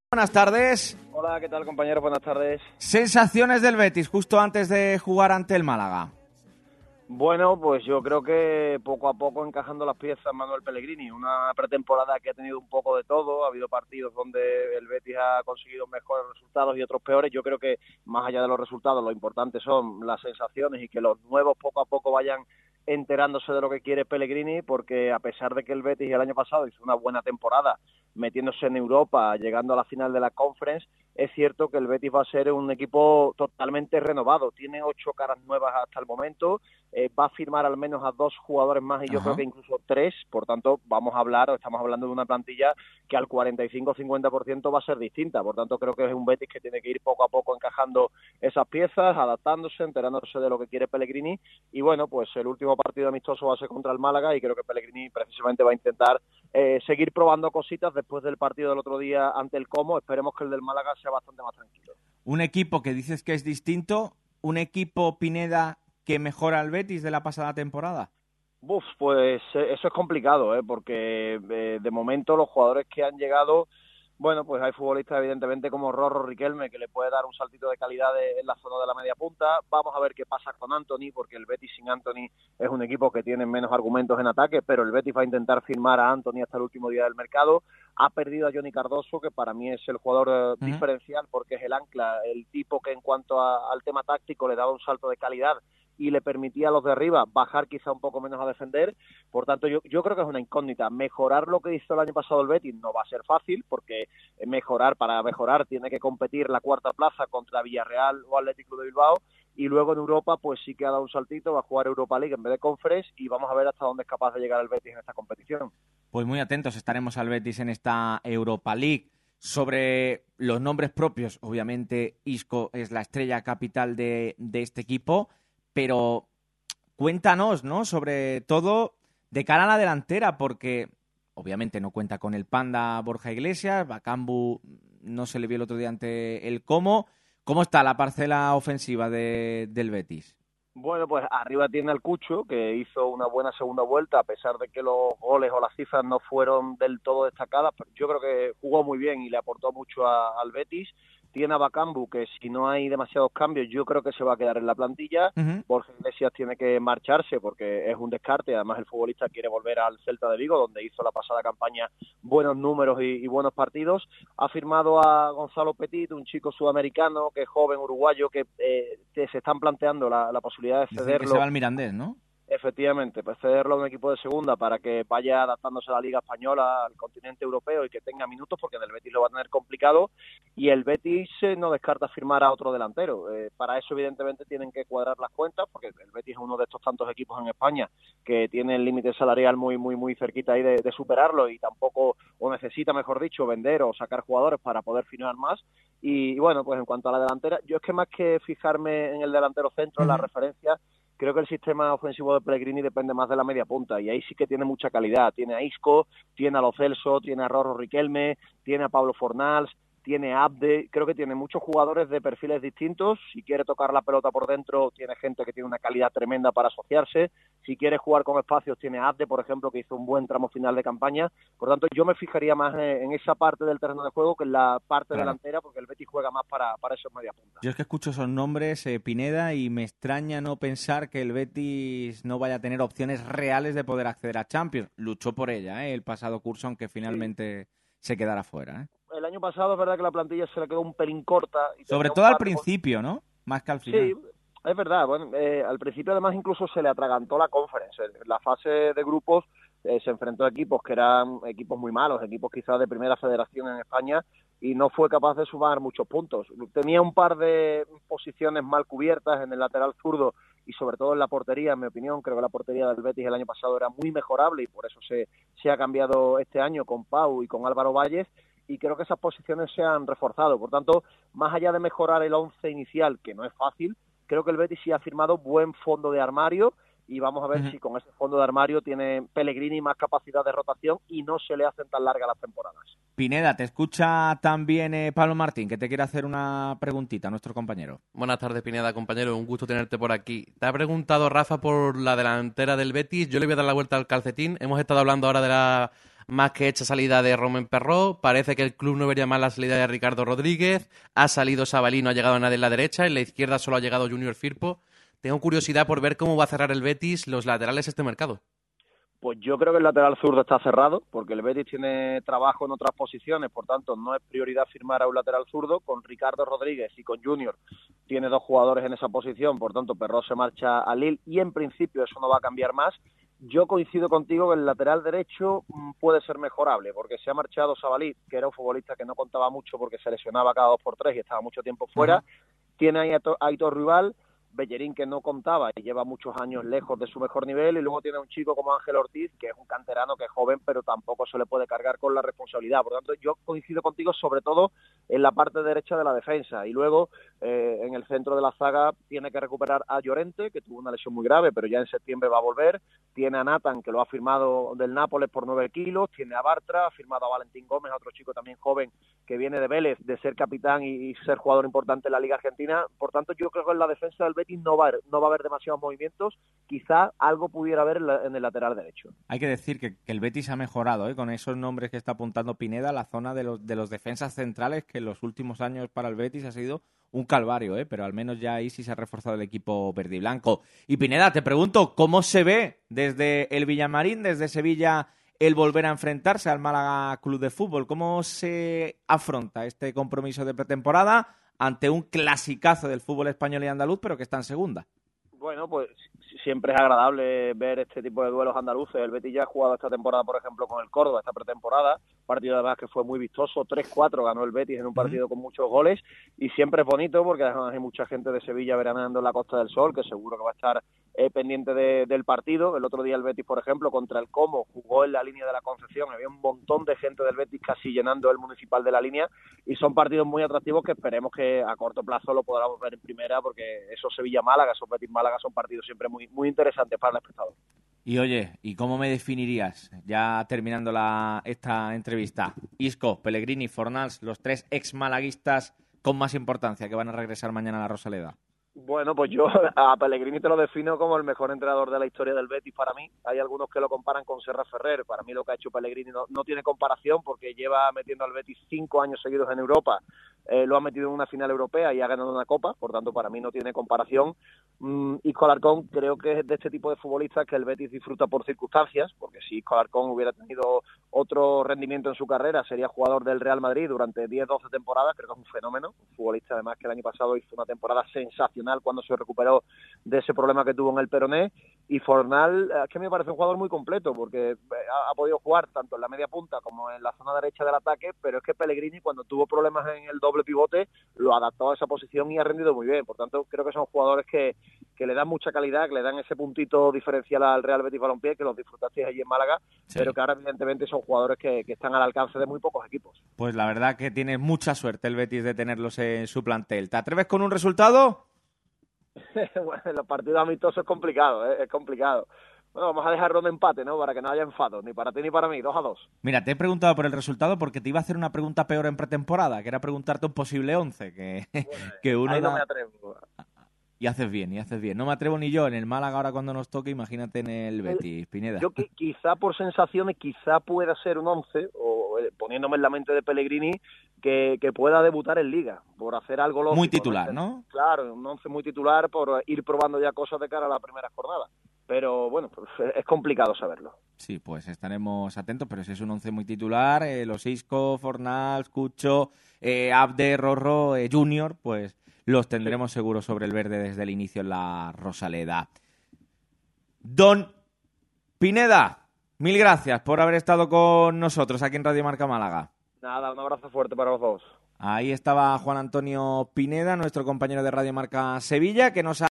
Buenas tardes. Hola, ¿qué tal, compañero? Buenas tardes. Sensaciones del Betis justo antes de jugar ante el Málaga. Bueno, pues yo creo que poco a poco encajando las piezas Manuel Pellegrini. Una pretemporada que ha tenido un poco de todo. Ha habido partidos donde el Betis ha conseguido mejores resultados y otros peores. Yo creo que más allá de los resultados, lo importante son las sensaciones y que los nuevos poco a poco vayan enterándose de lo que quiere Pellegrini, porque a pesar de que el Betis el año pasado hizo una buena temporada metiéndose en Europa, llegando a la final de la Conference, es cierto que el Betis va a ser un equipo totalmente renovado. Tiene 8 caras nuevas hasta el momento, va a firmar al menos a 2 jugadores más y yo creo que incluso 3, por tanto estamos hablando de una plantilla que al 45-50% va a ser distinta, por tanto creo que es un Betis que tiene que ir poco a poco encajando esas piezas, adaptándose, enterándose de lo que quiere Pellegrini, y bueno, pues el último partido amistoso va a ser contra el Málaga y creo que Pellegrini precisamente va a intentar seguir probando cositas después del partido del otro día ante el Como. Esperemos que el del Málaga sea bastante más tranquilo. Un equipo que dices que es distinto, un equipo, Pineda, que mejora al Betis de la pasada temporada. Pues eso es complicado, porque de momento los jugadores que han llegado, bueno, pues hay futbolistas evidentemente como Rorro Riquelme que le puede dar un saltito de calidad en la zona de la media punta. Vamos a ver qué pasa con Antony, porque el Betis sin Antony es un equipo que tiene menos argumentos en ataque, pero el Betis va a intentar firmar a Antony hasta el último día del mercado. Ha perdido a Johnny Cardoso, que para mí es el jugador diferencial, porque es el ancla, el tipo que en cuanto al tema táctico le daba un salto de calidad y le permitía a los de arriba bajar quizá un poco menos a defender. Por tanto, yo creo que es una incógnita. Mejorar lo que hizo el año pasado el Betis no va a ser fácil, porque para mejorar tiene que competir la cuarta plaza contra Villarreal o Atlético de Bilbao, y luego en Europa pues sí que ha dado un saltito, va a jugar Europa League en vez de Conference, y vamos a ver hasta dónde es capaz de llegar el Betis en esta competición. Pues muy atentos estaremos al Betis en esta Europa League. Sobre los nombres propios, obviamente Isco es la estrella capital de este equipo, pero cuéntanos, ¿no?, sobre todo de cara a la delantera, porque obviamente no cuenta con el Panda Borja Iglesias, Bakambu no se le vio el otro día ante el Como. ¿Cómo está la parcela ofensiva del Betis? Bueno, pues arriba tiene al Cucho, que hizo una buena segunda vuelta, a pesar de que los goles o las cifras no fueron del todo destacadas, pero yo creo que jugó muy bien y le aportó mucho al Betis. Tiene a Bakambu, que si no hay demasiados cambios, yo creo que se va a quedar en la plantilla. Borja Iglesias tiene que marcharse porque es un descarte. Además, el futbolista quiere volver al Celta de Vigo, donde hizo la pasada campaña buenos números y buenos partidos. Ha firmado a Gonzalo Petit, un chico sudamericano que es joven, uruguayo, que se están planteando la posibilidad de cederlo. Dicen que se va al Mirandés, ¿no? Efectivamente, pues cederlo a un equipo de segunda para que vaya adaptándose a la Liga Española, al continente europeo, y que tenga minutos, porque en el Betis lo va a tener complicado, y el Betis no descarta firmar a otro delantero. Para eso, evidentemente, tienen que cuadrar las cuentas, porque el Betis es uno de estos tantos equipos en España que tiene el límite salarial muy cerquita ahí de superarlo, y tampoco, o necesita, mejor dicho, vender o sacar jugadores para poder firmar más. Y bueno, pues en cuanto a la delantera, yo es que más que fijarme en el delantero centro, en la referencia, creo que el sistema ofensivo de Pellegrini depende más de la media punta, y ahí sí que tiene mucha calidad. Tiene a Isco, tiene a Lo Celso, tiene a Rorro Riquelme, tiene a Pablo Fornals, tiene a Abde. Creo que tiene muchos jugadores de perfiles distintos. Si quiere tocar la pelota por dentro, tiene gente que tiene una calidad tremenda para asociarse. Si quiere jugar con espacios, tiene a Abde, por ejemplo, que hizo un buen tramo final de campaña. Por tanto, yo me fijaría más en esa parte del terreno de juego que en la parte delantera, porque el Betis juega más para esos media puntas. Yo es que escucho esos nombres, Pineda, y me extraña no pensar que el Betis no vaya a tener opciones reales de poder acceder a Champions. Luchó por ella, el pasado curso, aunque finalmente se quedara fuera. El año pasado es verdad que la plantilla se le quedó un pelín corta. Sobre todo al principio, ¿no? Más que al final. Sí, es verdad. Bueno, al principio además incluso se le atragantó la Conference. En la fase de grupos se enfrentó a equipos que eran equipos muy malos, equipos quizás de primera federación en España, y no fue capaz de sumar muchos puntos. Tenía un par de posiciones mal cubiertas en el lateral zurdo y sobre todo en la portería, en mi opinión. Creo que la portería del Betis el año pasado era muy mejorable, y por eso se ha cambiado este año con Pau y con Álvaro Valles, y creo que esas posiciones se han reforzado. Por tanto, más allá de mejorar el 11 inicial, que no es fácil, creo que el Betis sí ha firmado buen fondo de armario, y vamos a ver si con ese fondo de armario tiene Pellegrini más capacidad de rotación y no se le hacen tan largas las temporadas. Pineda, te escucha también Pablo Martín, que te quiere hacer una preguntita a nuestro compañero. Buenas tardes, Pineda, compañero. Un gusto tenerte por aquí. Te ha preguntado Rafa por la delantera del Betis. Yo le voy a dar la vuelta al calcetín. Hemos estado hablando ahora de la más que hecha salida de Romain Perraud. Parece que el club no vería mal la salida de Ricardo Rodríguez. Ha salido Sabalí, no ha llegado nadie en la derecha. En la izquierda solo ha llegado Junior Firpo. Tengo curiosidad por ver cómo va a cerrar el Betis los laterales este mercado. Pues yo creo que el lateral zurdo está cerrado, porque el Betis tiene trabajo en otras posiciones, por tanto no es prioridad firmar a un lateral zurdo. Con Ricardo Rodríguez y con Junior tiene 2 jugadores en esa posición, por tanto Perraud se marcha a Lille y en principio eso no va a cambiar más. Yo coincido contigo que el lateral derecho puede ser mejorable, porque se ha marchado Sabalí, que era un futbolista que no contaba mucho porque se lesionaba cada 2 por 3 y estaba mucho tiempo fuera. Tiene ahí a Aitor Rival, Bellerín, que no contaba y lleva muchos años lejos de su mejor nivel, y luego tiene un chico como Ángel Ortiz, que es un canterano, que es joven, pero tampoco se le puede cargar con la responsabilidad. Por lo tanto, yo coincido contigo sobre todo en la parte derecha de la defensa, y luego en el centro de la zaga tiene que recuperar a Llorente, que tuvo una lesión muy grave, pero ya en septiembre va a volver. Tiene a Nathan, que lo ha firmado del Nápoles por 9 kilos, tiene a Bartra, ha firmado a Valentín Gómez, otro chico también joven que viene de Vélez, de ser capitán y ser jugador importante en la Liga Argentina. Por tanto, yo creo que en la defensa del Betis no va a haber demasiados movimientos. Quizá algo pudiera haber en el lateral derecho. Hay que decir que el Betis ha mejorado, con esos nombres que está apuntando Pineda, la zona de los defensas centrales, que en los últimos años para el Betis ha sido un calvario, pero al menos ya ahí sí se ha reforzado el equipo verde y blanco. Y Pineda, te pregunto, ¿cómo se ve desde el Villamarín, desde Sevilla, el volver a enfrentarse al Málaga Club de Fútbol? ¿Cómo se afronta este compromiso de pretemporada ante un clasicazo del fútbol español y andaluz, pero que está en segunda? Bueno, pues siempre es agradable ver este tipo de duelos andaluces. El Betis ya ha jugado esta temporada, por ejemplo, con el Córdoba, esta pretemporada, partido además que fue muy vistoso, 3-4 ganó el Betis en un partido con muchos goles, y siempre es bonito porque además hay mucha gente de Sevilla veraneando en la Costa del Sol, que seguro que va a estar pendiente del partido. El otro día el Betis, por ejemplo, contra el Como, jugó en la línea de la Concepción, había un montón de gente del Betis casi llenando el municipal de la línea, y son partidos muy atractivos que esperemos que a corto plazo lo podamos ver en primera, porque esos Sevilla-Málaga, esos Betis-Málaga son partidos siempre muy, muy interesantes para el espectador. Y oye, ¿y cómo me definirías, ya terminando esta entrevista, Isco, Pellegrini, Fornals, los 3 ex-malaguistas con más importancia que van a regresar mañana a la Rosaleda? Bueno, pues yo a Pellegrini te lo defino como el mejor entrenador de la historia del Betis para mí. Hay algunos que lo comparan con Serra Ferrer. Para mí lo que ha hecho Pellegrini no tiene comparación, porque lleva metiendo al Betis 5 años seguidos en Europa. Lo ha metido en una final europea y ha ganado una copa, por tanto para mí no tiene comparación. Isco Alarcón creo que es de este tipo de futbolistas que el Betis disfruta por circunstancias, porque si Isco Alarcón hubiera tenido otro rendimiento en su carrera, sería jugador del Real Madrid durante 10-12 temporadas. Creo que es un fenómeno, un futbolista además que el año pasado hizo una temporada sensacional cuando se recuperó de ese problema que tuvo en el peroné. Y Fornal, es que me parece un jugador muy completo, porque ha podido jugar tanto en la media punta como en la zona derecha del ataque, pero es que Pellegrini, cuando tuvo problemas en el doble pivote, lo adaptó a esa posición y ha rendido muy bien. Por tanto, creo que son jugadores que le dan mucha calidad, que le dan ese puntito diferencial al Real Betis Balompié, que los disfrutasteis allí en Málaga, sí, pero que ahora evidentemente son jugadores que están al alcance de muy pocos equipos. Pues la verdad que tiene mucha suerte el Betis de tenerlos en su plantel. ¿Te atreves con un resultado? Bueno, los partidos amistosos es complicado, es complicado. Bueno, vamos a dejarlo de empate, ¿no? Para que no haya enfado, ni para ti ni para mí, 2-2. Mira, te he preguntado por el resultado porque te iba a hacer una pregunta peor en pretemporada, que era preguntarte un posible 11, bueno, que uno ahí no me atrevo. Y haces bien. No me atrevo ni yo en el Málaga ahora cuando nos toque, imagínate en el Betis, Pineda. Yo quizá por sensaciones, quizá pueda ser un 11, o poniéndome en la mente de Pellegrini, que pueda debutar en Liga, por hacer algo lógico. Muy titular, ¿no? Claro, un 11 muy titular, por ir probando ya cosas de cara a la primera jornada. Pero bueno, pues es complicado saberlo. Sí, pues estaremos atentos, pero si es un 11 muy titular, los Isco, Fornals, Cucho, Abde, Rorro, Junior, pues los tendremos seguros sobre el verde desde el inicio en la Rosaleda. Don Pineda, mil gracias por haber estado con nosotros aquí en Radio Marca Málaga. Nada, un abrazo fuerte para los dos. Ahí estaba Juan Antonio Pineda, nuestro compañero de Radio Marca Sevilla, que nos ha